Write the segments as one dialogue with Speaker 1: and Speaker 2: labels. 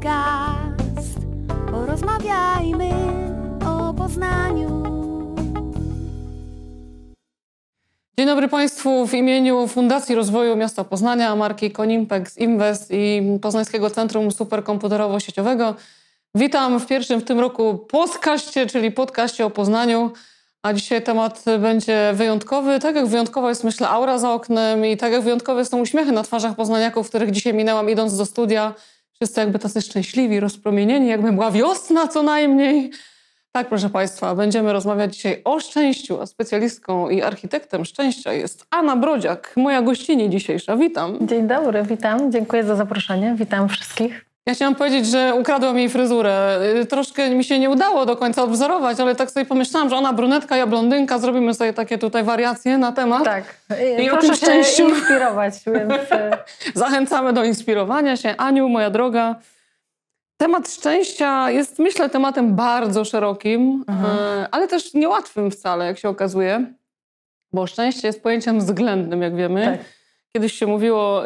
Speaker 1: podcast. Porozmawiajmy o Poznaniu.
Speaker 2: Dzień dobry Państwu. W imieniu Fundacji Rozwoju Miasta Poznania, marki Konimpex Invest i Poznańskiego Centrum Superkomputerowo-Sieciowego witam w pierwszym w tym roku podcaście, czyli podcaście o Poznaniu. A dzisiaj temat będzie wyjątkowy. Tak jak wyjątkowa jest, myślę, aura za oknem i tak jak wyjątkowe są uśmiechy na twarzach poznaniaków, których dzisiaj minęłam idąc do studia. Wszyscy jakby tacy szczęśliwi, rozpromienieni, jakby była wiosna co najmniej. Tak, proszę Państwa, będziemy rozmawiać dzisiaj o szczęściu, a specjalistką i architektem szczęścia jest Anna Brodziak, moja gościni dzisiejsza. Witam.
Speaker 3: Dzień dobry, witam. Dziękuję za zaproszenie. Witam wszystkich.
Speaker 2: Ja chciałam powiedzieć, że ukradłam jej fryzurę. Troszkę mi się nie udało do końca odwzorować, ale tak sobie pomyślałam, że ona brunetka, ja blondynka. Zrobimy sobie takie tutaj wariacje na temat.
Speaker 3: Tak.
Speaker 2: I
Speaker 3: proszę
Speaker 2: o tym szczęściu
Speaker 3: się inspirować, więc...
Speaker 2: Zachęcamy do inspirowania się. Aniu, moja droga, temat szczęścia jest, myślę, tematem bardzo szerokim, ale też niełatwym wcale, jak się okazuje, bo szczęście jest pojęciem względnym, jak wiemy.
Speaker 3: Tak.
Speaker 2: Kiedyś się mówiło,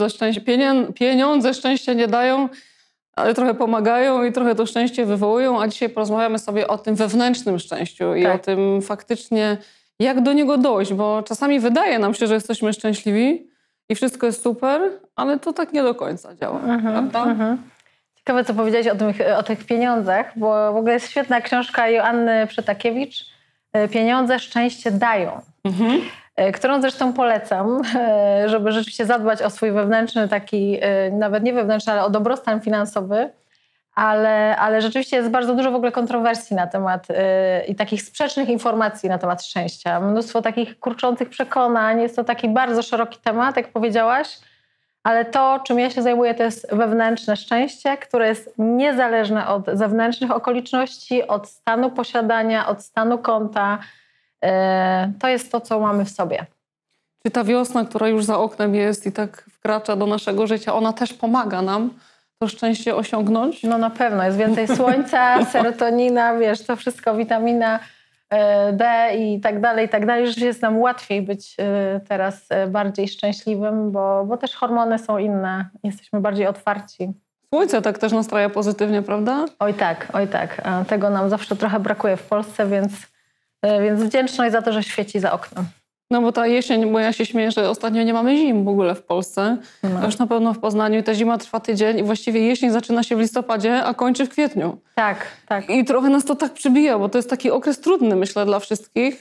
Speaker 2: pieniądze szczęścia nie dają, ale trochę pomagają i trochę to szczęście wywołują, a dzisiaj porozmawiamy sobie o tym wewnętrznym szczęściu i o tym faktycznie, jak do niego dojść, bo czasami wydaje nam się, że jesteśmy szczęśliwi i wszystko jest super, ale to tak nie do końca działa, prawda?
Speaker 3: Ciekawe, co powiedziałeś o tych pieniądzach, bo w ogóle jest świetna książka Joanny Przytakiewicz Pieniądze szczęście dają, którą zresztą polecam, żeby rzeczywiście zadbać o swój wewnętrzny taki, nawet nie wewnętrzny, ale o dobrostan finansowy, ale rzeczywiście jest bardzo dużo w ogóle kontrowersji na temat i takich sprzecznych informacji na temat szczęścia. Mnóstwo takich kurczących przekonań, jest to taki bardzo szeroki temat, jak powiedziałaś, ale to, czym ja się zajmuję, to jest wewnętrzne szczęście, które jest niezależne od zewnętrznych okoliczności, od stanu posiadania, od stanu konta. To jest to, co mamy w sobie.
Speaker 2: Czy ta wiosna, która już za oknem jest i tak wkracza do naszego życia, ona też pomaga nam to szczęście osiągnąć?
Speaker 3: No na pewno. Jest więcej słońca, serotonina, wiesz, to wszystko, witamina D i tak dalej, że jest nam łatwiej być teraz bardziej szczęśliwym, bo też hormony są inne, jesteśmy bardziej otwarci.
Speaker 2: Słońce tak też nastraja pozytywnie, prawda?
Speaker 3: Oj tak. Tego nam zawsze trochę brakuje w Polsce, więc wdzięczność za to, że świeci za oknem.
Speaker 2: No bo ta jesień, bo ja się śmieję, że ostatnio nie mamy zim w ogóle w Polsce. No. Już na pewno w Poznaniu i ta zima trwa tydzień i właściwie jesień zaczyna się w listopadzie, a kończy w kwietniu.
Speaker 3: Tak.
Speaker 2: I trochę nas to tak przybija, bo to jest taki okres trudny, myślę, dla wszystkich.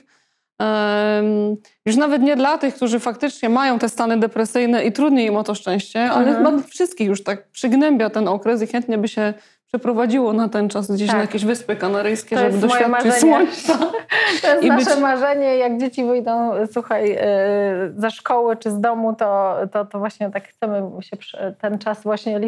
Speaker 2: Już nawet nie dla tych, którzy faktycznie mają te stany depresyjne i trudniej im o to szczęście, ale chyba dla wszystkich już tak przygnębia ten okres i chętnie by się przeprowadziło na ten czas gdzieś na jakieś Wyspy Kanaryjskie, żeby doświadczyć słońca.
Speaker 3: To jest nasze marzenie, jak dzieci wyjdą, słuchaj, ze szkoły czy z domu, to właśnie tak chcemy się ten czas właśnie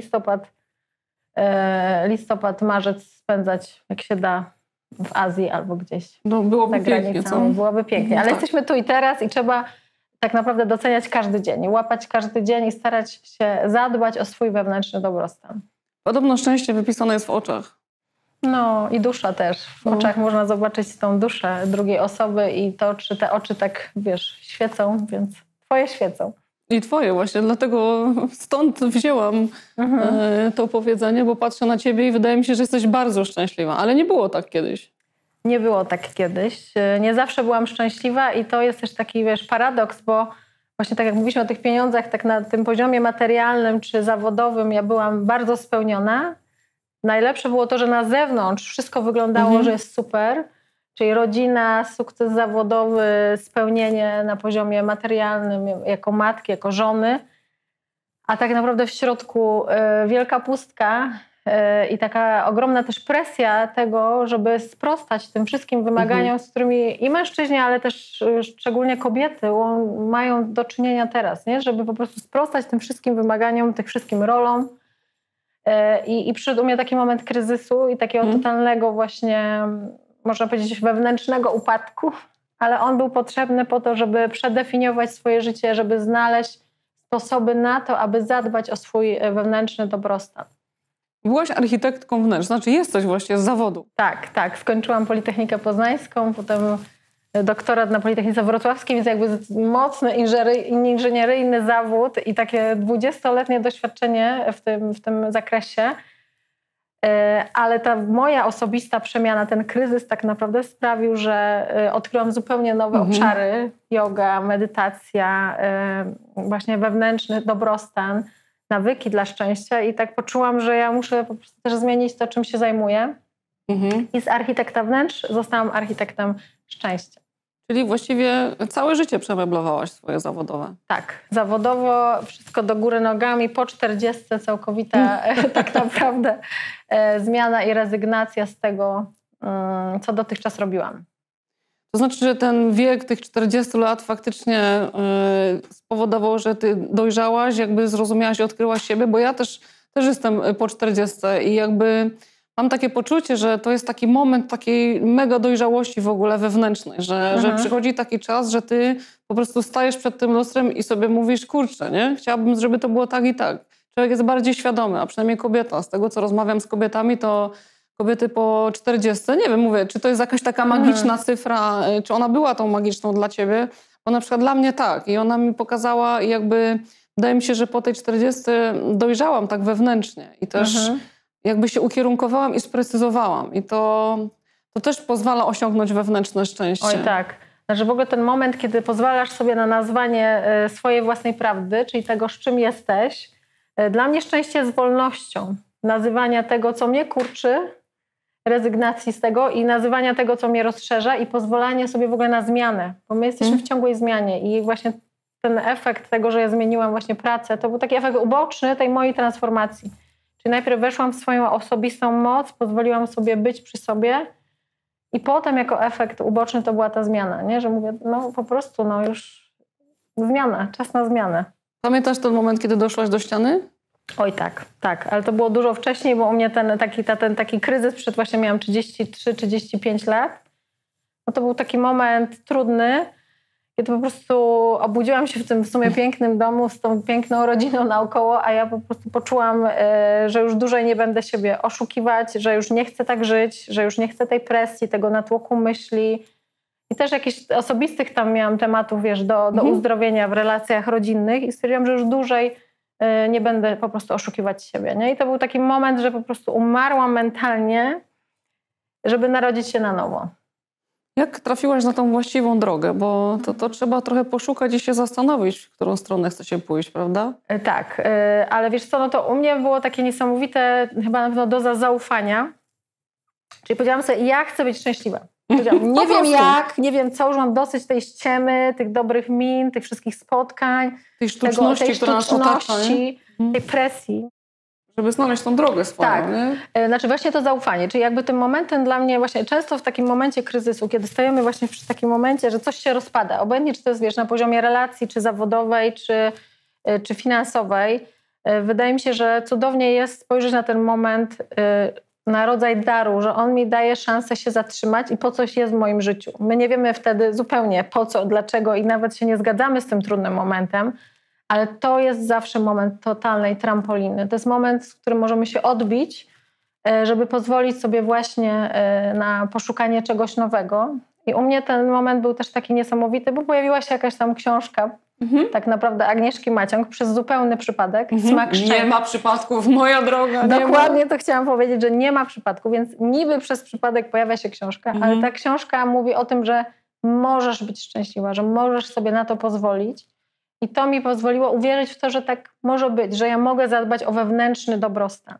Speaker 3: listopad, marzec spędzać, jak się da, w Azji albo gdzieś
Speaker 2: byłoby
Speaker 3: za granicą.
Speaker 2: Pięknie, co?
Speaker 3: Byłoby pięknie, ale jesteśmy tu i teraz i trzeba tak naprawdę doceniać każdy dzień, łapać każdy dzień i starać się zadbać o swój wewnętrzny dobrostan.
Speaker 2: Podobno szczęście wypisane jest w oczach.
Speaker 3: No i dusza też. W oczach można zobaczyć tą duszę drugiej osoby i to, czy te oczy tak, wiesz, świecą, więc twoje świecą.
Speaker 2: I twoje właśnie, dlatego stąd wzięłam to powiedzenie, bo patrzę na ciebie i wydaje mi się, że jesteś bardzo szczęśliwa, ale nie było tak kiedyś.
Speaker 3: Nie było tak kiedyś. Nie zawsze byłam szczęśliwa i to jest też taki, wiesz, paradoks, bo właśnie tak jak mówiliśmy o tych pieniądzach, tak na tym poziomie materialnym czy zawodowym ja byłam bardzo spełniona. Najlepsze było to, że na zewnątrz wszystko wyglądało, że jest super, czyli rodzina, sukces zawodowy, spełnienie na poziomie materialnym jako matki, jako żony, a tak naprawdę w środku wielka pustka i taka ogromna też presja tego, żeby sprostać tym wszystkim wymaganiom, z którymi i mężczyźni, ale też szczególnie kobiety mają do czynienia teraz, nie? Żeby po prostu sprostać tym wszystkim wymaganiom, tych wszystkim rolom. I przyszedł u mnie taki moment kryzysu i takiego totalnego właśnie, można powiedzieć, wewnętrznego upadku, ale on był potrzebny po to, żeby przedefiniować swoje życie, żeby znaleźć sposoby na to, aby zadbać o swój wewnętrzny dobrostan.
Speaker 2: Byłaś architektką wnętrz, znaczy jesteś właśnie z zawodu.
Speaker 3: Tak. Skończyłam Politechnikę Poznańską, potem doktorat na Politechnice Wrocławskiej, więc jakby mocny inżynieryjny zawód i takie 20-letnie doświadczenie w tym zakresie. Ale ta moja osobista przemiana, ten kryzys tak naprawdę sprawił, że odkryłam zupełnie nowe obszary. Yoga, medytacja, właśnie wewnętrzny dobrostan, nawyki dla szczęścia i tak poczułam, że ja muszę po prostu też zmienić to, czym się zajmuję. I z architekta wnętrz zostałam architektem szczęścia.
Speaker 2: Czyli właściwie całe życie przemeblowałaś swoje zawodowe.
Speaker 3: Tak, zawodowo wszystko do góry nogami, po 40 całkowita tak naprawdę zmiana i rezygnacja z tego, co dotychczas robiłam.
Speaker 2: To znaczy, że ten wiek tych 40 lat faktycznie spowodował, że ty dojrzałaś, jakby zrozumiałaś i odkryłaś siebie, bo ja też jestem po 40 i jakby mam takie poczucie, że to jest taki moment takiej mega dojrzałości w ogóle wewnętrznej, że przychodzi taki czas, że ty po prostu stajesz przed tym lustrem i sobie mówisz, kurczę, nie? Chciałabym, żeby to było tak i tak. Człowiek jest bardziej świadomy, a przynajmniej kobieta. Z tego, co rozmawiam z kobietami, to kobiety po 40, nie wiem, mówię, czy to jest jakaś taka magiczna cyfra, czy ona była tą magiczną dla ciebie, bo na przykład dla mnie tak i ona mi pokazała i jakby wydaje mi się, że po tej 40 dojrzałam tak wewnętrznie i też jakby się ukierunkowałam i sprecyzowałam i to też pozwala osiągnąć wewnętrzne szczęście.
Speaker 3: Oj tak, że w ogóle ten moment, kiedy pozwalasz sobie na nazwanie swojej własnej prawdy, czyli tego, z czym jesteś, dla mnie szczęście jest wolnością. Nazywania tego, co mnie kurczy, rezygnacji z tego i nazywania tego, co mnie rozszerza i pozwolanie sobie w ogóle na zmianę, bo my jesteśmy w ciągłej zmianie i właśnie ten efekt tego, że ja zmieniłam właśnie pracę, to był taki efekt uboczny tej mojej transformacji. Czyli najpierw weszłam w swoją osobistą moc, pozwoliłam sobie być przy sobie i potem jako efekt uboczny to była ta zmiana, nie? Że mówię, no po prostu już zmiana, czas na zmianę.
Speaker 2: Pamiętasz ten moment, kiedy doszłaś do ściany?
Speaker 3: Oj tak, ale to było dużo wcześniej, bo u mnie ten taki kryzys, przed właśnie miałam 33-35 lat, no to był taki moment trudny, kiedy po prostu obudziłam się w tym w sumie pięknym domu z tą piękną rodziną naokoło, a ja po prostu poczułam, że już dłużej nie będę siebie oszukiwać, że już nie chcę tak żyć, że już nie chcę tej presji, tego natłoku myśli i też jakichś osobistych tam miałam tematów, wiesz, do uzdrowienia w relacjach rodzinnych i stwierdziłam, że już dłużej nie będę po prostu oszukiwać siebie. Nie? I to był taki moment, że po prostu umarłam mentalnie, żeby narodzić się na nowo.
Speaker 2: Jak trafiłaś na tą właściwą drogę? Bo to trzeba trochę poszukać i się zastanowić, w którą stronę chce się pójść, prawda?
Speaker 3: Tak, ale wiesz co, no to u mnie było takie niesamowite, chyba na pewno doza zaufania. Czyli powiedziałam sobie, ja chcę być szczęśliwa. Powiedziałam, nie wiem jak, nie wiem co, już mam dosyć tej ściemy, tych dobrych min, tych wszystkich spotkań,
Speaker 2: tej sztuczności, która nas otacza,
Speaker 3: tej presji.
Speaker 2: Żeby znaleźć tą drogę swoją,
Speaker 3: tak.
Speaker 2: Nie?
Speaker 3: Znaczy właśnie to zaufanie, czyli jakby tym momentem dla mnie właśnie często w takim momencie kryzysu, kiedy stajemy właśnie w takim momencie, że coś się rozpada, obojętnie czy to jest, wiesz, na poziomie relacji, czy zawodowej, czy finansowej, wydaje mi się, że cudownie jest spojrzeć na ten moment, na rodzaj daru, że on mi daje szansę się zatrzymać i po coś jest w moim życiu. My nie wiemy wtedy zupełnie po co, dlaczego i nawet się nie zgadzamy z tym trudnym momentem, ale to jest zawsze moment totalnej trampoliny. To jest moment, w którym możemy się odbić, żeby pozwolić sobie właśnie na poszukanie czegoś nowego. I u mnie ten moment był też taki niesamowity, bo pojawiła się jakaś tam książka, tak naprawdę Agnieszki Maciąg, przez zupełny przypadek. Smak szczęścia.
Speaker 2: Nie ma przypadków, moja droga.
Speaker 3: Dokładnie to chciałam powiedzieć, że nie ma przypadku, więc niby przez przypadek pojawia się książka, ale ta książka mówi o tym, że możesz być szczęśliwa, że możesz sobie na to pozwolić. I to mi pozwoliło uwierzyć w to, że tak może być, że ja mogę zadbać o wewnętrzny dobrostan.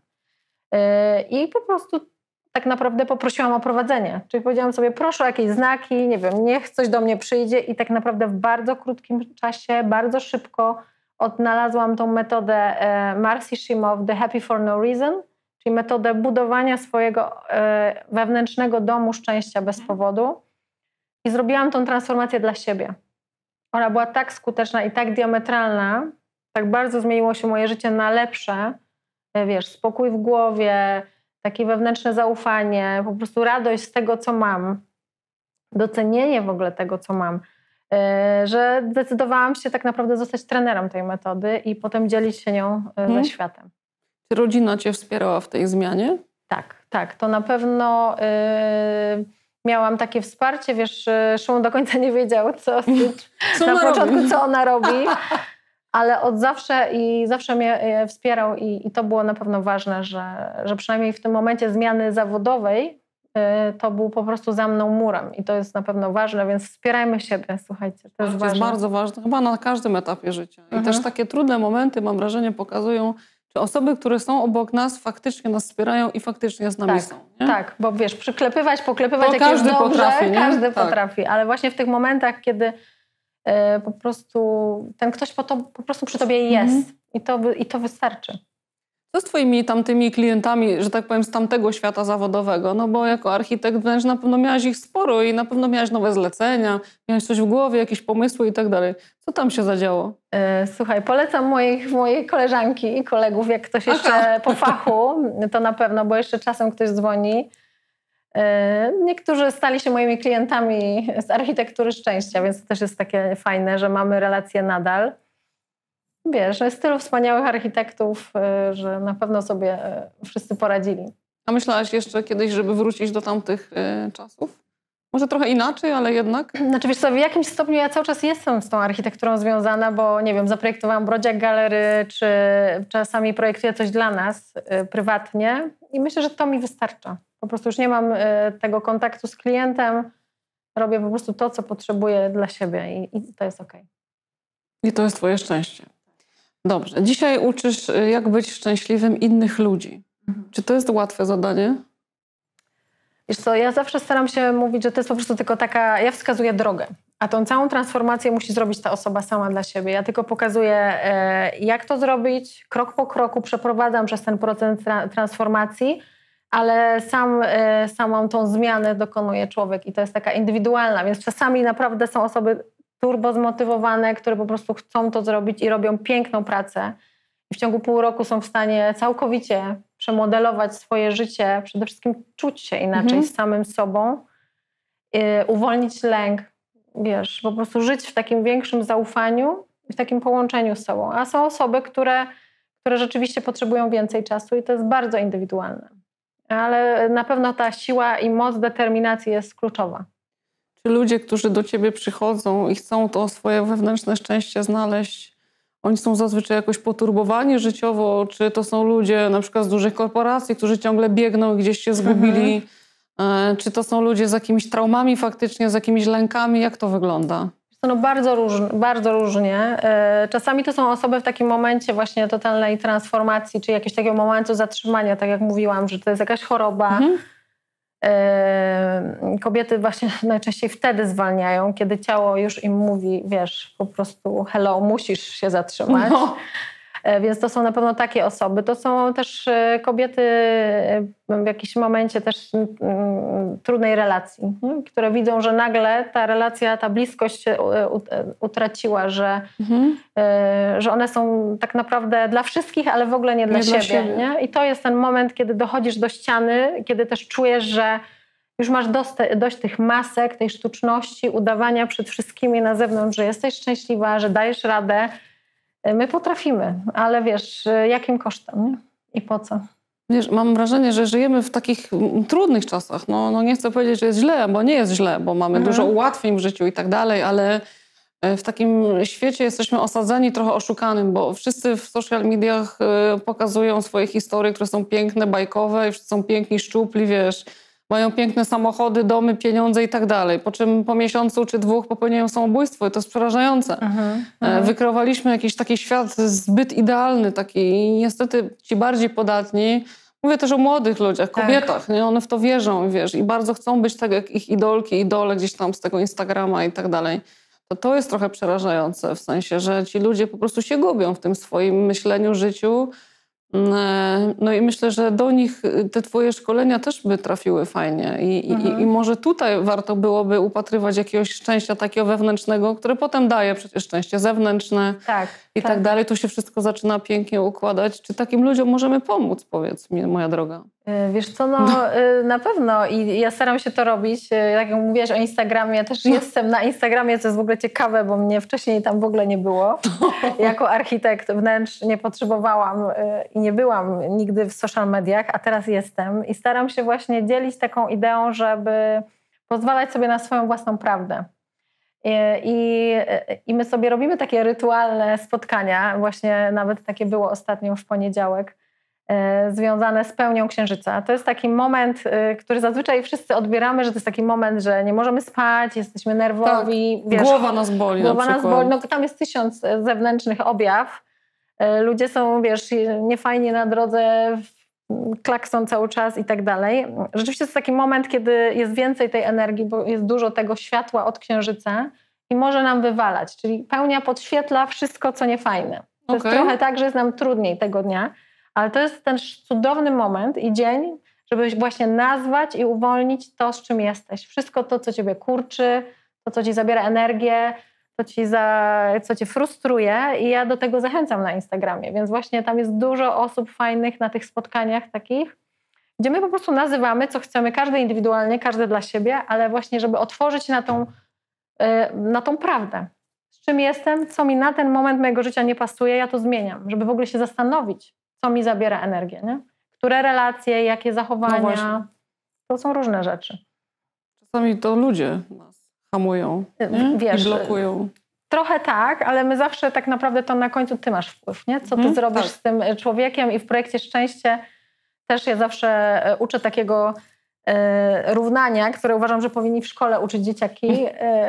Speaker 3: I po prostu tak naprawdę poprosiłam o prowadzenie. Czyli powiedziałam sobie, proszę o jakieś znaki, nie wiem, niech coś do mnie przyjdzie i tak naprawdę w bardzo krótkim czasie, bardzo szybko odnalazłam tą metodę Marcy Shimoff, The Happy for No Reason, czyli metodę budowania swojego wewnętrznego domu szczęścia bez powodu. I zrobiłam tą transformację dla siebie. Ona była tak skuteczna i tak diametralna, tak bardzo zmieniło się moje życie na lepsze. Wiesz, spokój w głowie, takie wewnętrzne zaufanie, po prostu radość z tego, co mam, docenienie w ogóle tego, co mam, że zdecydowałam się tak naprawdę zostać trenerem tej metody i potem dzielić się nią ze światem.
Speaker 2: Czy rodzina cię wspierała w tej zmianie?
Speaker 3: Tak. To na pewno miałam takie wsparcie, wiesz, Szymon do końca nie wiedział, co na początku, co ona robi. ale od zawsze i zawsze mnie wspierał i to było na pewno ważne, że przynajmniej w tym momencie zmiany zawodowej to był po prostu za mną murem i to jest na pewno ważne, więc wspierajmy siebie, słuchajcie, to jest ważne.
Speaker 2: To jest bardzo ważne, chyba na każdym etapie życia. I też takie trudne momenty, mam wrażenie, pokazują, czy osoby, które są obok nas, faktycznie nas wspierają i faktycznie z nami są. Nie?
Speaker 3: Tak, bo wiesz, poklepywać
Speaker 2: to
Speaker 3: jak
Speaker 2: każdy
Speaker 3: jest dobrze,
Speaker 2: potrafi, nie?
Speaker 3: Każdy
Speaker 2: tak.
Speaker 3: potrafi, ale właśnie w tych momentach, kiedy po prostu ten ktoś po prostu przy tobie jest i to wystarczy.
Speaker 2: Co z twoimi tamtymi klientami, że tak powiem, z tamtego świata zawodowego? No bo jako architekt wnętrz na pewno miałaś ich sporo i na pewno miałaś nowe zlecenia, miałaś coś w głowie, jakieś pomysły i tak dalej. Co tam się zadziało?
Speaker 3: Słuchaj, polecam mojej koleżanki i kolegów, jak ktoś jeszcze po fachu, to na pewno, bo jeszcze czasem ktoś dzwoni. Niektórzy stali się moimi klientami z architektury szczęścia, więc to też jest takie fajne, że mamy relacje nadal. Wiesz, jest tylu wspaniałych architektów, że na pewno sobie wszyscy poradzili.
Speaker 2: A myślałaś jeszcze kiedyś, żeby wrócić do tamtych czasów? Może trochę inaczej, ale jednak?
Speaker 3: Znaczy wiesz co, w jakimś stopniu ja cały czas jestem z tą architekturą związana, bo nie wiem, zaprojektowałam Brodziak Gallery, czy czasami projektuję coś dla nas prywatnie i myślę, że to mi wystarcza. Po prostu już nie mam tego kontaktu z klientem, robię po prostu to, co potrzebuję dla siebie i to jest okej.
Speaker 2: I to jest twoje szczęście. Dobrze. Dzisiaj uczysz, jak być szczęśliwym innych ludzi. Czy to jest łatwe zadanie?
Speaker 3: Wiesz co, ja zawsze staram się mówić, że to jest po prostu tylko taka, ja wskazuję drogę, a tą całą transformację musi zrobić ta osoba sama dla siebie. Ja tylko pokazuję, jak to zrobić, krok po kroku przeprowadzam przez ten proces transformacji, ale samą tą zmianę dokonuje człowiek i to jest taka indywidualna, więc czasami naprawdę są osoby turbo zmotywowane, które po prostu chcą to zrobić i robią piękną pracę. I w ciągu pół roku są w stanie całkowicie przemodelować swoje życie, przede wszystkim czuć się inaczej z samym sobą, uwolnić lęk, wiesz, po prostu żyć w takim większym zaufaniu i w takim połączeniu z sobą. A są osoby, które rzeczywiście potrzebują więcej czasu i to jest bardzo indywidualne. Ale na pewno ta siła i moc determinacji jest kluczowa.
Speaker 2: Czy ludzie, którzy do ciebie przychodzą i chcą to swoje wewnętrzne szczęście znaleźć, oni są zazwyczaj jakoś poturbowani życiowo? Czy to są ludzie na przykład z dużych korporacji, którzy ciągle biegną i gdzieś się zgubili? Czy to są ludzie z jakimiś traumami faktycznie, z jakimiś lękami? Jak to wygląda?
Speaker 3: No bardzo różnie. Czasami to są osoby w takim momencie właśnie totalnej transformacji, czy jakiegoś takiego momentu zatrzymania, tak jak mówiłam, że to jest jakaś choroba. Kobiety właśnie najczęściej wtedy zwalniają, kiedy ciało już im mówi, wiesz, po prostu hello, musisz się zatrzymać. No. Więc to są na pewno takie osoby. To są też kobiety w jakimś momencie też trudnej relacji, które widzą, że nagle ta relacja, ta bliskość się utraciła, że one są tak naprawdę dla wszystkich, ale w ogóle nie dla siebie. Nie? I to jest ten moment, kiedy dochodzisz do ściany, kiedy też czujesz, że już masz dość tych masek, tej sztuczności, udawania przed wszystkimi na zewnątrz, że jesteś szczęśliwa, że dajesz radę. My potrafimy, ale wiesz, jakim kosztem, nie? I po co?
Speaker 2: Wiesz, mam wrażenie, że żyjemy w takich trudnych czasach. No nie chcę powiedzieć, że jest źle, bo nie jest źle, bo mamy dużo ułatwień w życiu i tak dalej, ale w takim świecie jesteśmy osadzeni trochę oszukanym, bo wszyscy w social mediach pokazują swoje historie, które są piękne, bajkowe i wszyscy są piękni, szczupli, wiesz, mają piękne samochody, domy, pieniądze i tak dalej. Po czym po miesiącu czy dwóch popełniają samobójstwo i to jest przerażające. Wykreowaliśmy jakiś taki świat zbyt idealny taki i niestety ci bardziej podatni, mówię też o młodych ludziach, kobietach, nie? One w to wierzą, wiesz, i bardzo chcą być tak jak ich idolki, idole gdzieś tam z tego Instagrama i tak dalej. To jest trochę przerażające w sensie, że ci ludzie po prostu się gubią w tym swoim myśleniu, życiu. No i myślę, że do nich te twoje szkolenia też by trafiły fajnie i może tutaj warto byłoby upatrywać jakiegoś szczęścia takiego wewnętrznego, które potem daje przecież szczęście zewnętrzne tak dalej. To się wszystko zaczyna pięknie układać. Czy takim ludziom możemy pomóc, powiedz mi, moja droga?
Speaker 3: Wiesz co, na pewno i ja staram się to robić. Tak jak mówiłaś o Instagramie, też jestem na Instagramie, co jest w ogóle ciekawe, bo mnie wcześniej tam w ogóle nie było. Jako architekt wnętrz nie potrzebowałam i nie byłam nigdy w social mediach, a teraz jestem i staram się właśnie dzielić taką ideą, żeby pozwalać sobie na swoją własną prawdę. I my sobie robimy takie rytualne spotkania, właśnie nawet takie było ostatnio w poniedziałek, związane z pełnią księżyca. To jest taki moment, który zazwyczaj wszyscy odbieramy, że to jest taki moment, że nie możemy spać, jesteśmy nerwowi.
Speaker 2: Tak, głowa nas boli.
Speaker 3: Głowa nas boli. No, tam jest 1000 zewnętrznych objaw. Ludzie są, niefajnie na drodze, klakson cały czas i tak dalej. Rzeczywiście to jest taki moment, kiedy jest więcej tej energii, bo jest dużo tego światła od księżyca i może nam wywalać. Czyli pełnia podświetla wszystko, co niefajne. To jest trochę tak, że jest nam trudniej tego dnia, ale to jest ten cudowny moment i dzień, żeby właśnie nazwać i uwolnić to, z czym jesteś. Wszystko to, co ciebie kurczy, to, co ci zabiera energię, co cię frustruje i ja do tego zachęcam na Instagramie. Więc właśnie tam jest dużo osób fajnych na tych spotkaniach takich, gdzie my po prostu nazywamy, co chcemy, każdy indywidualnie, każdy dla siebie, ale właśnie, żeby otworzyć na tą prawdę. Z czym jestem, co mi na ten moment mojego życia nie pasuje, ja to zmieniam, żeby w ogóle się zastanowić, co mi zabiera energię, nie? Które relacje, jakie zachowania, to są różne rzeczy.
Speaker 2: Czasami to ludzie nas hamują, i blokują.
Speaker 3: Trochę tak, ale my zawsze tak naprawdę to na końcu ty masz wpływ, nie? Co ty zrobisz z tym człowiekiem i w projekcie Szczęście też ja zawsze uczę takiego równania, które uważam, że powinni w szkole uczyć dzieciaki.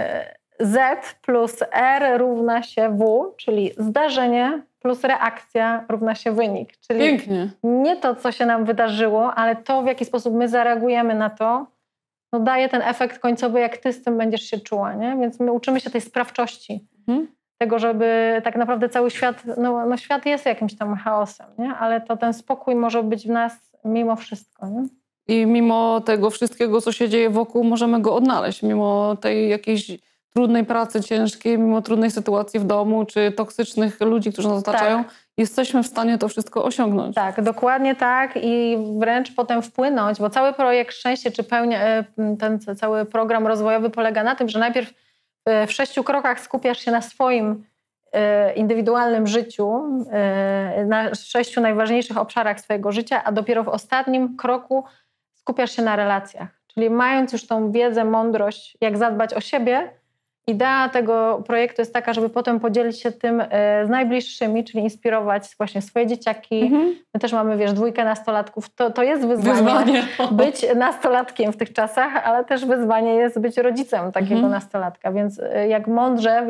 Speaker 3: Z plus R równa się W, czyli zdarzenie plus reakcja równa się wynik. Czyli
Speaker 2: pięknie.
Speaker 3: Nie to, co się nam wydarzyło, ale to, w jaki sposób my zareagujemy na to, no daje ten efekt końcowy, jak ty z tym będziesz się czuła, nie? Więc my uczymy się tej sprawczości. Tego, żeby tak naprawdę cały świat, no świat jest jakimś tam chaosem, nie? Ale to ten spokój może być w nas mimo wszystko, nie?
Speaker 2: I mimo tego wszystkiego, co się dzieje wokół, możemy go odnaleźć. Mimo tej jakiejś trudnej pracy ciężkiej, mimo trudnej sytuacji w domu, czy toksycznych ludzi, którzy nas otaczają, jesteśmy w stanie to wszystko osiągnąć. Tak,
Speaker 3: dokładnie tak i wręcz potem wpłynąć, bo cały projekt Szczęście, czy ten cały program rozwojowy polega na tym, że najpierw w 6 krokach skupiasz się na swoim indywidualnym życiu, na 6 najważniejszych obszarach swojego życia, a dopiero w ostatnim kroku skupiasz się na relacjach. Czyli mając już tą wiedzę, mądrość, jak zadbać o siebie, idea tego projektu jest taka, żeby potem podzielić się tym z najbliższymi, czyli inspirować właśnie swoje dzieciaki. My też mamy, 2 nastolatków. To jest wyzwanie. Być nastolatkiem w tych czasach, ale też wyzwanie jest być rodzicem takiego nastolatka. Więc jak mądrze,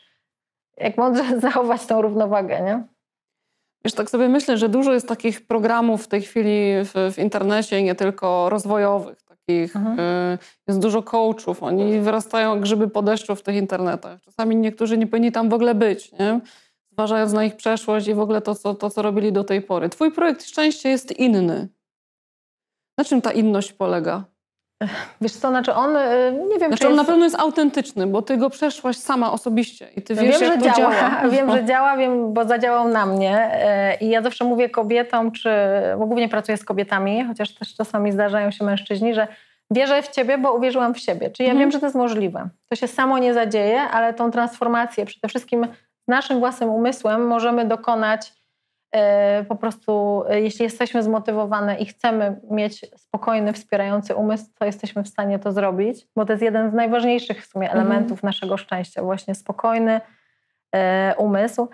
Speaker 3: zachować tą równowagę, nie?
Speaker 2: Tak sobie myślę, że dużo jest takich programów w tej chwili w internecie, nie tylko rozwojowych. Jest dużo coachów, oni wyrastają jak grzyby po deszczu w tych internetach. Czasami niektórzy nie powinni tam w ogóle być, nie? Zważając na ich przeszłość i w ogóle to, co robili do tej pory. Twój projekt Szczęście jest inny. Na czym ta inność polega?
Speaker 3: Wiesz co, on, nie wiem,
Speaker 2: on na pewno jest autentyczny, bo ty go przeszłaś sama osobiście i ty wiesz, jak to działa.
Speaker 3: Wiem, że działa, bo zadziałał na mnie i ja zawsze mówię kobietom, bo głównie pracuję z kobietami, chociaż też czasami zdarzają się mężczyźni, że wierzę w ciebie, bo uwierzyłam w siebie. Czyli ja wiem, że to jest możliwe. To się samo nie zadzieje, ale tą transformację przede wszystkim z naszym własnym umysłem możemy dokonać po prostu, jeśli jesteśmy zmotywowane i chcemy mieć spokojny, wspierający umysł, to jesteśmy w stanie to zrobić, bo to jest jeden z najważniejszych w sumie elementów naszego szczęścia, właśnie spokojny umysł.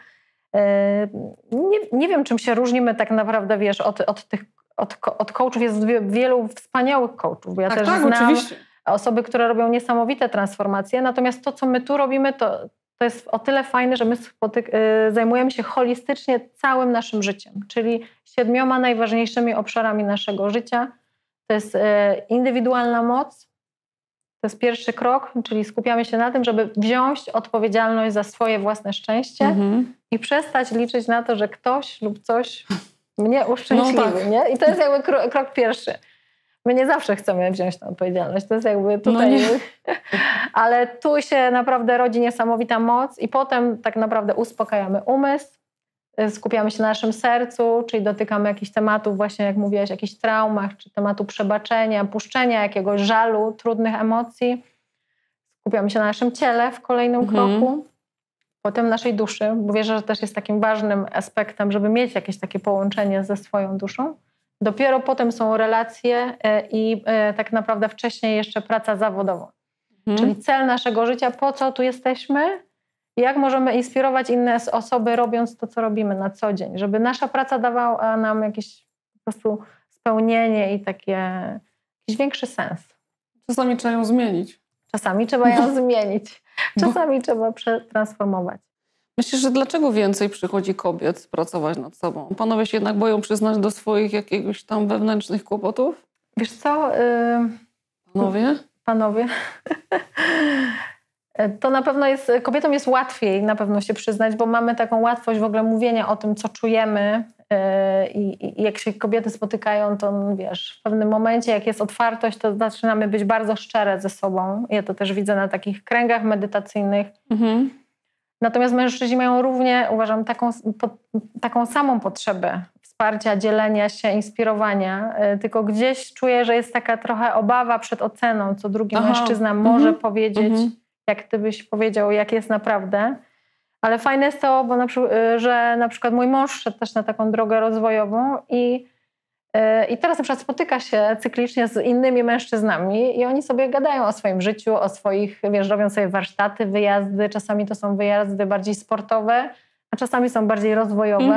Speaker 3: Nie wiem, czym się różnimy tak naprawdę, od coachów. Jest wielu wspaniałych coachów, bo ja też znam
Speaker 2: oczywiście.
Speaker 3: Osoby, które robią niesamowite transformacje, natomiast to, co my tu robimy, to jest o tyle fajne, że my zajmujemy się holistycznie całym naszym życiem, czyli 7 najważniejszymi obszarami naszego życia. To jest indywidualna moc, to jest pierwszy krok, czyli skupiamy się na tym, żeby wziąć odpowiedzialność za swoje własne szczęście i przestać liczyć na to, że ktoś lub coś mnie uszczęśliwi. Nie? I to jest jakby krok pierwszy. My nie zawsze chcemy wziąć tę odpowiedzialność. To jest jakby tutaj... Ale tu się naprawdę rodzi niesamowita moc i potem tak naprawdę uspokajamy umysł, skupiamy się na naszym sercu, czyli dotykamy jakichś tematów, właśnie jak mówiłaś, jakichś traumach, czy tematu przebaczenia, puszczenia jakiegoś żalu, trudnych emocji. Skupiamy się na naszym ciele w kolejnym kroku. Potem naszej duszy, bo wierzę, że też jest takim ważnym aspektem, żeby mieć jakieś takie połączenie ze swoją duszą. Dopiero potem są relacje i tak naprawdę wcześniej jeszcze praca zawodowa. Czyli cel naszego życia, po co tu jesteśmy i jak możemy inspirować inne osoby, robiąc to, co robimy na co dzień. Żeby nasza praca dawała nam jakieś po prostu spełnienie i jakiś większy sens.
Speaker 2: Czasami trzeba ją zmienić.
Speaker 3: Czasami trzeba ją zmienić. Czasami trzeba przetransformować.
Speaker 2: Myślisz, że dlaczego więcej przychodzi kobiet pracować nad sobą? Panowie się jednak boją przyznać do swoich jakiegoś tam wewnętrznych kłopotów?
Speaker 3: Wiesz co? Panowie. To na pewno kobietom jest łatwiej na pewno się przyznać, bo mamy taką łatwość w ogóle mówienia o tym, co czujemy i jak się kobiety spotykają, to wiesz, w pewnym momencie, jak jest otwartość, to zaczynamy być bardzo szczere ze sobą. Ja to też widzę na takich kręgach medytacyjnych. Natomiast mężczyźni mają równie, uważam, taką samą potrzebę wsparcia, dzielenia się, inspirowania. Tylko gdzieś czuję, że jest taka trochę obawa przed oceną, co drugi mężczyzna może powiedzieć, jak ty byś powiedział, jak jest naprawdę. Ale fajne jest to, że na przykład mój mąż szedł też na taką drogę rozwojową i teraz na przykład spotyka się cyklicznie z innymi mężczyznami i oni sobie gadają o swoim życiu, o swoich, wiesz, robią sobie warsztaty, wyjazdy. Czasami to są wyjazdy bardziej sportowe, a czasami są bardziej rozwojowe.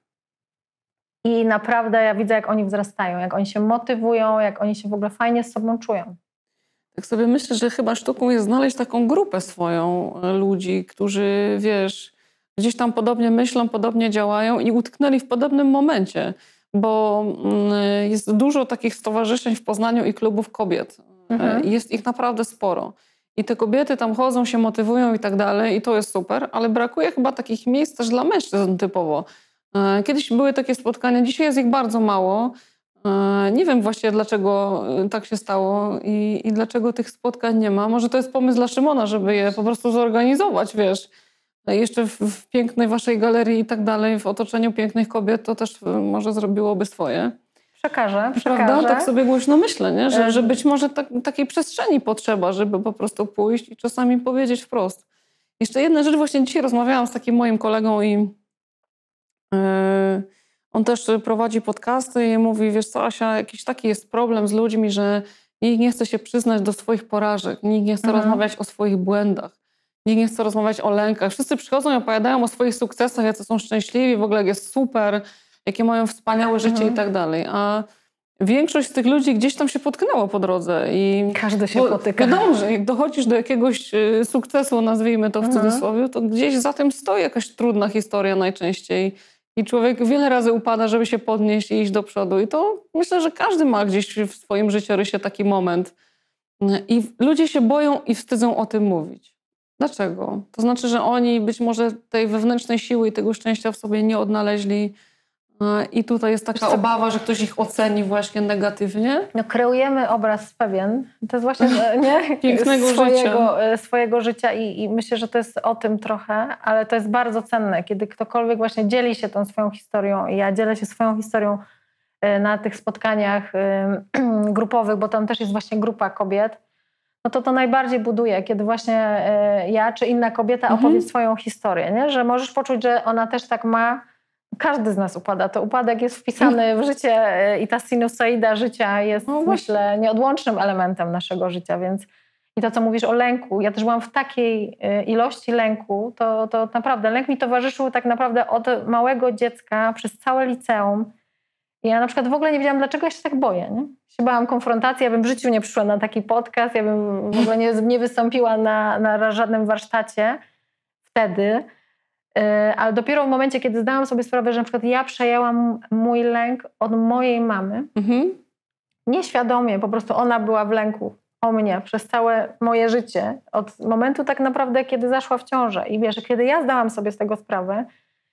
Speaker 3: I naprawdę ja widzę, jak oni wzrastają, jak oni się motywują, jak oni się w ogóle fajnie z sobą czują.
Speaker 2: Tak sobie myślę, że chyba sztuką jest znaleźć taką grupę swoją ludzi, którzy, wiesz, gdzieś tam podobnie myślą, podobnie działają i utknęli w podobnym momencie. Bo jest dużo takich stowarzyszeń w Poznaniu i klubów kobiet. Jest ich naprawdę sporo. I te kobiety tam chodzą, się motywują i tak dalej i to jest super, ale brakuje chyba takich miejsc też dla mężczyzn typowo. Kiedyś były takie spotkania, dzisiaj jest ich bardzo mało. Nie wiem właściwie, dlaczego tak się stało i dlaczego tych spotkań nie ma. Może to jest pomysł dla Szymona, żeby je po prostu zorganizować, wiesz. Jeszcze w pięknej waszej galerii i tak dalej, w otoczeniu pięknych kobiet, to też może zrobiłoby swoje.
Speaker 3: Przekażę.
Speaker 2: Prawda? Tak sobie głośno myślę, nie? Że być może takiej przestrzeni potrzeba, żeby po prostu pójść i czasami powiedzieć wprost. Jeszcze jedna rzecz, właśnie dzisiaj rozmawiałam z takim moim kolegą i on też prowadzi podcasty i mówi, wiesz co, Asia, jakiś taki jest problem z ludźmi, że nikt nie chce się przyznać do swoich porażek, nikt nie chce rozmawiać o swoich błędach, nikt nie chce rozmawiać o lękach. Wszyscy przychodzą i opowiadają o swoich sukcesach, jacy są szczęśliwi, w ogóle jak jest super, jakie mają wspaniałe życie i tak dalej. A większość z tych ludzi gdzieś tam się potknęło po drodze. I
Speaker 3: każdy się potyka.
Speaker 2: Wiadomo, że jak dochodzisz do jakiegoś sukcesu, nazwijmy to w cudzysłowie, to gdzieś za tym stoi jakaś trudna historia najczęściej. I człowiek wiele razy upada, żeby się podnieść i iść do przodu. I to myślę, że każdy ma gdzieś w swoim życiorysie taki moment. I ludzie się boją i wstydzą o tym mówić. Dlaczego? To znaczy, że oni być może tej wewnętrznej siły i tego szczęścia w sobie nie odnaleźli. I tutaj jest taka obawa, że ktoś ich oceni właśnie negatywnie.
Speaker 3: No, kreujemy obraz pewien. To jest właśnie
Speaker 2: pięknego
Speaker 3: swojego życia i myślę, że to jest o tym trochę, ale to jest bardzo cenne, kiedy ktokolwiek właśnie dzieli się tą swoją historią i ja dzielę się swoją historią na tych spotkaniach grupowych, bo tam też jest właśnie grupa kobiet, no to najbardziej buduje, kiedy właśnie ja czy inna kobieta opowie swoją historię, nie? Że możesz poczuć, że ona też tak ma. Każdy z nas upada. To upadek jest wpisany w życie i ta sinusoida życia jest, myślę, nieodłącznym elementem naszego życia. Więc i to, co mówisz o lęku, ja też byłam w takiej ilości lęku, to naprawdę lęk mi towarzyszył tak naprawdę od małego dziecka przez całe liceum. I ja na przykład w ogóle nie wiedziałam, dlaczego ja się tak boję. Nie? Się bałam konfrontacji, ja bym w życiu nie przyszła na taki podcast, ja bym w ogóle nie wystąpiła na żadnym warsztacie wtedy. Ale dopiero w momencie, kiedy zdałam sobie sprawę, że na przykład ja przejęłam mój lęk od mojej mamy, nieświadomie, po prostu ona była w lęku o mnie przez całe moje życie, od momentu tak naprawdę, kiedy zaszła w ciążę. I wiesz, kiedy ja zdałam sobie z tego sprawę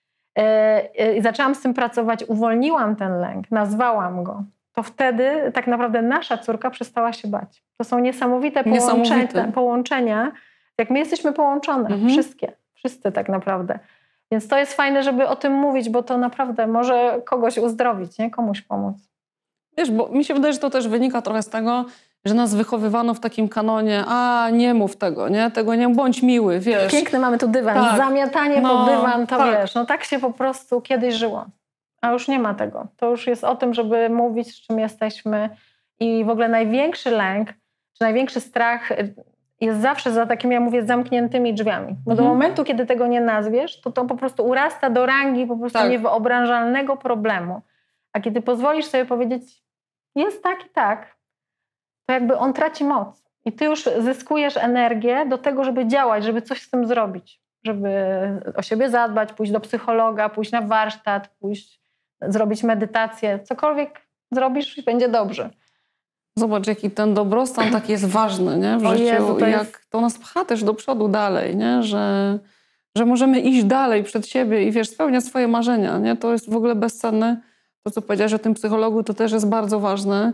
Speaker 3: i zaczęłam z tym pracować, uwolniłam ten lęk, nazwałam go, to wtedy tak naprawdę nasza córka przestała się bać. To są niesamowite połączenia, jak my jesteśmy połączone, wszyscy tak naprawdę. Więc to jest fajne, żeby o tym mówić, bo to naprawdę może kogoś uzdrowić, nie? Komuś pomóc.
Speaker 2: Wiesz, bo mi się wydaje, że to też wynika trochę z tego, że nas wychowywano w takim kanonie, nie mów tego, nie? Tego nie, bądź miły, wiesz.
Speaker 3: Piękny mamy tu dywan,
Speaker 2: tak.
Speaker 3: Zamiatanie pod dywan, to tak. Wiesz, tak się po prostu kiedyś żyło. A już nie ma tego. To już jest o tym, żeby mówić, z czym jesteśmy i w ogóle największy lęk, czy największy strach jest zawsze za takimi, ja mówię, zamkniętymi drzwiami. Bo do momentu, kiedy tego nie nazwiesz, to po prostu urasta do rangi po prostu niewyobrażalnego problemu. A kiedy pozwolisz sobie powiedzieć, jest tak i tak, to jakby on traci moc. I ty już zyskujesz energię do tego, żeby działać, żeby coś z tym zrobić. Żeby o siebie zadbać, pójść do psychologa, pójść na warsztat, zrobić medytację. Cokolwiek zrobisz i będzie dobrze.
Speaker 2: Zobacz, jaki ten dobrostan taki jest ważny, nie? W życiu.
Speaker 3: Jezu,
Speaker 2: to nas pcha też do przodu dalej, nie? Że możemy iść dalej przed siebie i spełniać swoje marzenia. Nie? To jest w ogóle bezcenne. To, co powiedziałaś o tym psychologu, to też jest bardzo ważne.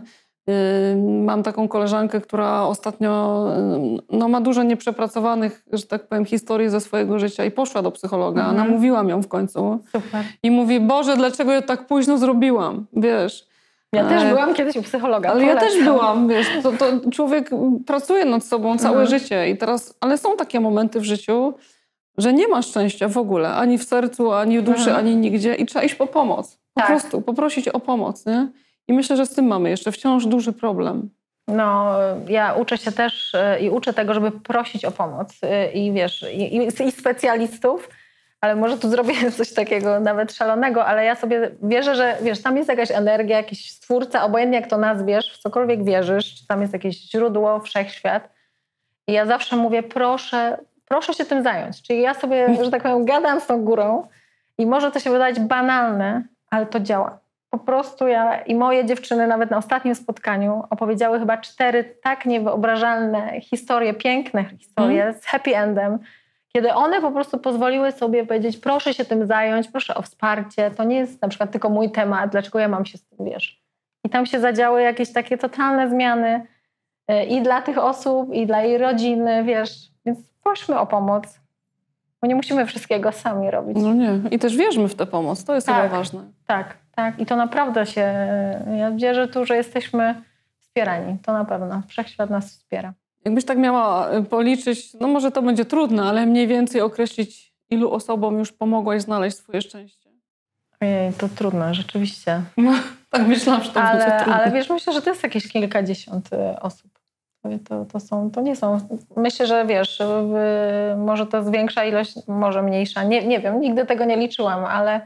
Speaker 2: Mam taką koleżankę, która ostatnio ma dużo nieprzepracowanych, że tak powiem, historii ze swojego życia i poszła do psychologa. Namówiłam ją w końcu.
Speaker 3: Super.
Speaker 2: I mówi, Boże, dlaczego ja tak późno zrobiłam? Wiesz.
Speaker 3: Ja też byłam kiedyś u psychologa.
Speaker 2: Ale ja też byłam, wiesz. To człowiek pracuje nad sobą całe życie. Ale są takie momenty w życiu, że nie ma szczęścia w ogóle. Ani w sercu, ani w duszy, ani nigdzie. I trzeba iść po pomoc. Po prostu poprosić o pomoc, nie? I myślę, że z tym mamy jeszcze wciąż duży problem.
Speaker 3: No, ja uczę się też i uczę tego, żeby prosić o pomoc i wiesz, i specjalistów, ale może tu zrobię coś takiego nawet szalonego, ale ja sobie wierzę, że wiesz, tam jest jakaś energia, jakiś stwórca, obojętnie jak to nazwiesz, w cokolwiek wierzysz, czy tam jest jakieś źródło, wszechświat. I ja zawsze mówię, proszę się tym zająć. Czyli ja sobie, że tak powiem, gadam z tą górą i może to się wydawać banalne, ale to działa. Po prostu ja i moje dziewczyny nawet na ostatnim spotkaniu opowiedziały chyba 4 tak niewyobrażalne historie, piękne historie z happy endem, kiedy one po prostu pozwoliły sobie powiedzieć, proszę się tym zająć, proszę o wsparcie, to nie jest na przykład tylko mój temat, dlaczego ja mam się z tym, wiesz. I tam się zadziały jakieś takie totalne zmiany i dla tych osób, i dla jej rodziny, wiesz. Więc prośmy o pomoc, bo nie musimy wszystkiego sami robić.
Speaker 2: No nie. I też wierzmy w tę pomoc, to jest chyba ważne.
Speaker 3: Tak. I to naprawdę ja wierzę tu, że jesteśmy wspierani. To na pewno. Wszechświat nas wspiera.
Speaker 2: Jakbyś tak miała policzyć, no może to będzie trudne, ale mniej więcej określić, ilu osobom już pomogłaś znaleźć swoje szczęście?
Speaker 3: Ojej, to trudne, rzeczywiście.
Speaker 2: No, tak myślałam, że to będzie trudne.
Speaker 3: Ale wiesz, myślę, że to jest jakieś kilkadziesiąt osób. To nie są... Myślę, że wiesz, może to jest większa ilość, może mniejsza. Nie wiem, nigdy tego nie liczyłam, ale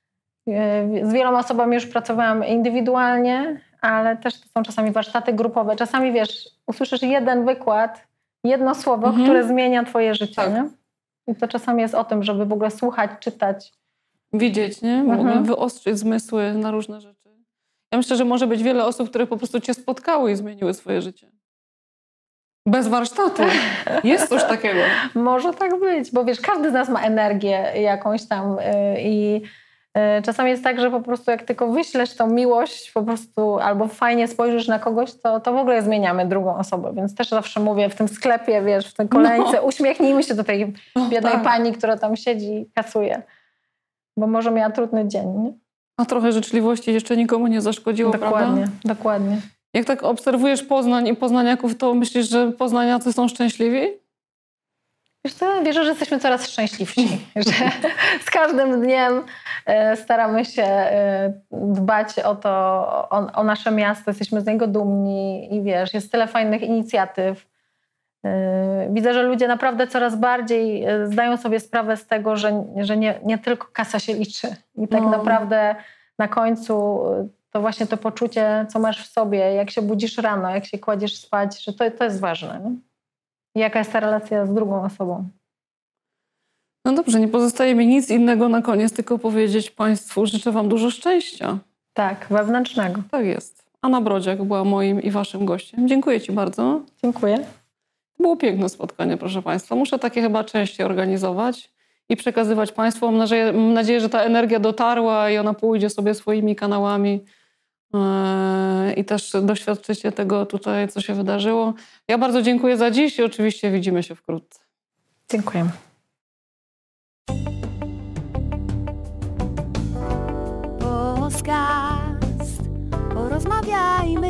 Speaker 3: z wieloma osobami już pracowałam indywidualnie, ale też to są czasami warsztaty grupowe. Czasami, wiesz, usłyszysz jeden wykład, jedno słowo, które zmienia twoje życie. Tak. Nie? I to czasami jest o tym, żeby w ogóle słuchać, czytać.
Speaker 2: Widzieć, nie? W ogóle wyostrzyć zmysły na różne rzeczy. Ja myślę, że może być wiele osób, które po prostu cię spotkały i zmieniły swoje życie. Bez warsztatu. Jest coś takiego.
Speaker 3: Może tak być, bo wiesz, każdy z nas ma energię jakąś tam i czasami jest tak, że po prostu jak tylko wyślesz tą miłość po prostu albo fajnie spojrzysz na kogoś, to w ogóle zmieniamy drugą osobę. Więc też zawsze mówię w tym sklepie, wiesz, w tej kolejce, uśmiechnijmy się do tej biednej pani, która tam siedzi i kasuje. Bo może miała trudny dzień, nie?
Speaker 2: A trochę życzliwości jeszcze nikomu nie zaszkodziło, prawda?
Speaker 3: Dokładnie.
Speaker 2: Jak tak obserwujesz Poznań i poznaniaków, to myślisz, że poznaniacy są szczęśliwi?
Speaker 3: Wiesz co, wierzę, że jesteśmy coraz szczęśliwsi. Że z każdym dniem staramy się dbać o nasze miasto. Jesteśmy z niego dumni i wiesz, jest tyle fajnych inicjatyw. Widzę, że ludzie naprawdę coraz bardziej zdają sobie sprawę z tego, że nie tylko kasa się liczy. I tak naprawdę na końcu to właśnie to poczucie, co masz w sobie, jak się budzisz rano, jak się kładziesz spać, że to jest ważne. Nie? I jaka jest ta relacja z drugą osobą.
Speaker 2: No dobrze, nie pozostaje mi nic innego na koniec, tylko powiedzieć Państwu, życzę Wam dużo szczęścia.
Speaker 3: Tak, wewnętrznego.
Speaker 2: Tak jest. Anna Brodziak była moim i Waszym gościem. Dziękuję Ci bardzo.
Speaker 3: Dziękuję.
Speaker 2: To było piękne spotkanie, proszę Państwa. Muszę takie chyba częściej organizować i przekazywać Państwu. Mam nadzieję, że ta energia dotarła i ona pójdzie sobie swoimi kanałami i też doświadczycie tego tutaj, co się wydarzyło. Ja bardzo dziękuję za dziś i oczywiście widzimy się wkrótce.
Speaker 3: Dziękuję.
Speaker 1: Podcast, porozmawiajmy.